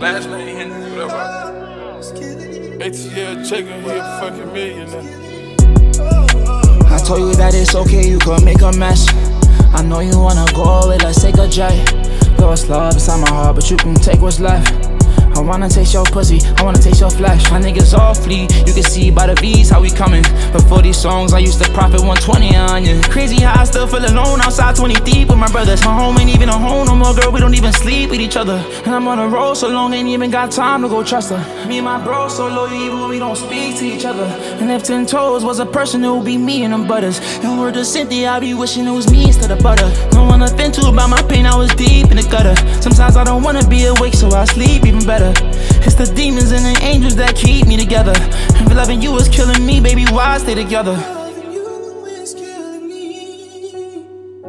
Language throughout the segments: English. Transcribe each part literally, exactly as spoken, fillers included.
Last name Henry, whatever. A T L checking, he a fucking millionaire. I told you that it's okay, you could make a mess. I know you wanna go away, let's take a jet. Lost love inside my heart, but you can take what's left. I wanna taste your pussy, I wanna taste your flesh. My niggas all flee, you can see by the V's how we coming. Before these songs, I used to profit one twenty on you. Crazy how I still feel alone outside twenty deep with my brothers. My home ain't even a home no more, girl, we don't even sleep with each other. And I'm on a road so long, ain't even got time to go trust her. Me and my bro so loyal even when we don't speak to each other. And if ten toes was a person, it would be me and them butters. And word to Cynthia, I be wishing it was me instead of butter. No one to vent to about my pain, I was deep in the gutter. Sometimes I don't wanna be awake, so I sleep even better. It's the demons and the angels that keep me together. If loving you is killing me, baby, why stay together? Loving you is killing me.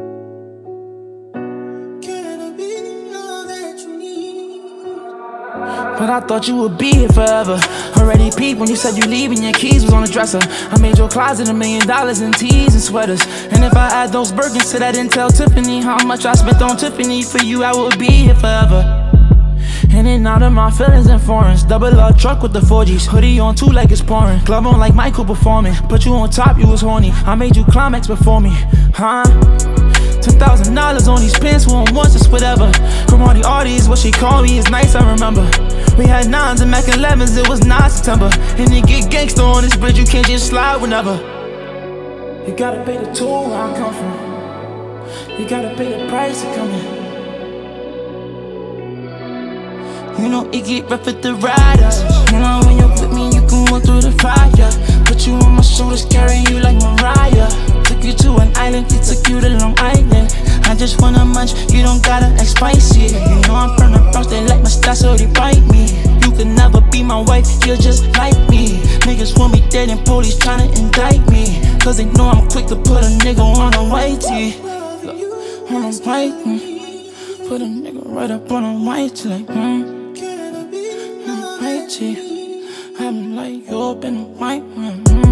Can I be all that you need? But I thought you would be here forever. Already peeped when you said you leaving, your keys was on the dresser. I made your closet a million dollars in tees and sweaters. And if I add those Birkins to that, didn't tell Tiffany how much I spent on Tiffany. For you, I would be here forever. In and out of my feelings and foreigns. Double R truck with the four Gs. Hoodie on too like it's pouring. Glove on like Michael performing. Put you on top, you was horny. I made you climax before me, huh? Ten thousand dollars on these pins, who on once, it's whatever. From all the artists, what she called me is nice, I remember. We had nines and Mac elevens, it was not September. And it get gangsta on this bridge, you can't just slide whenever. You gotta pay the toll where I come from. You gotta pay the price to come in. You know it get rough with the riders. You know when you're with me, you can walk through the fire. Put you on my shoulders, carrying you like Mariah. Took you to an island, he took you to Long Island. I just wanna munch, you don't gotta act spicy. You know I'm from the Bronx, they like my style, so they bite me. You can never be my wife, you're just like me. Niggas want me dead and police tryna indict me. Cause they know I'm quick to put a nigga on a white tee. Look, on a white tee. Put a nigga right up on a white tee, like, hmm. I'm like you up in the white room.